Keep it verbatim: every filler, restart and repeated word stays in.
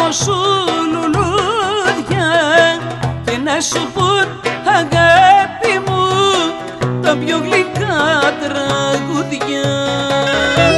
σου λουλούδια και να σου πουν αγάπη μου τα πιο γλυκά τραγούδια.